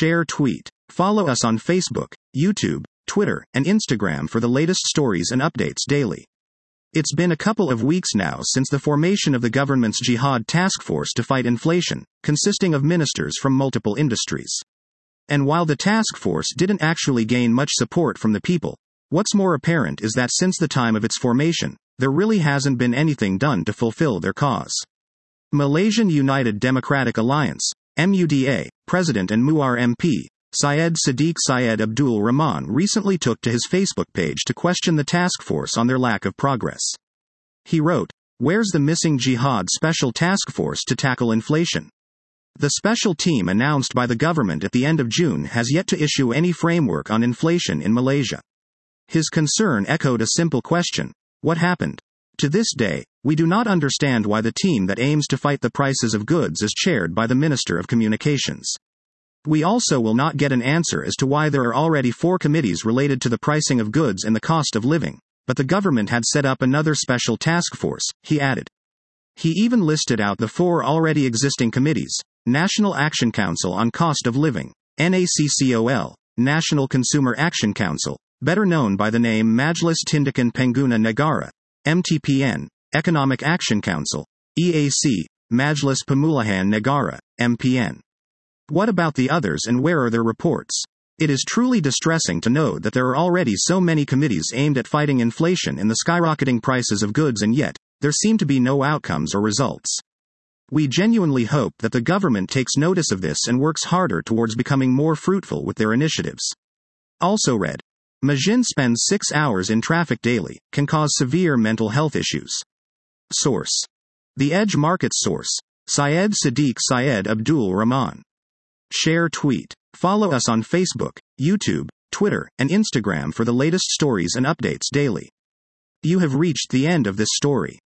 Share tweet. Follow us on Facebook, YouTube, Twitter, and Instagram for the latest stories and updates daily. It's been a couple of weeks now since the formation of the government's Jihad Task Force to fight inflation, consisting of ministers from multiple industries. And while the task force didn't actually gain much support from the people, what's more apparent is that since the time of its formation, there really hasn't been anything done to fulfill their cause. Malaysian United Democratic Alliance, MUDA, President and MUAR MP, Syed Siddiq Syed Abdul Rahman recently took to his Facebook page to question the task force on their lack of progress. He wrote, "Where's the missing Jihad Special Task Force to tackle inflation? The special team announced by the government at the end of June has yet to issue any framework on inflation in Malaysia." His concern echoed a simple question: what happened? To this day, we do not understand why the team that aims to fight the prices of goods is chaired by the Minister of Communications. We also will not get an answer as to why there are already 4 committees related to the pricing of goods and the cost of living, but the government had set up another special task force, he added. He even listed out the 4 already existing committees: National Action Council on Cost of Living, NACCOL, National Consumer Action Council, better known by the name Majlis Tindakan Pengguna Negara, MTPN, Economic Action Council, EAC, Majlis Pemulihan Negara, MPN. What about the others and where are their reports? It is truly distressing to know that there are already so many committees aimed at fighting inflation and the skyrocketing prices of goods, and yet, there seem to be no outcomes or results. We genuinely hope that the government takes notice of this and works harder towards becoming more fruitful with their initiatives. Also read, Majin spends 6 hours in traffic daily, can cause severe mental health issues. Source: The Edge Markets Source, Syed Siddiq Syed Abdul Rahman. Share tweet. Follow us on Facebook, YouTube, Twitter, and Instagram for the latest stories and updates daily. You have reached the end of this story.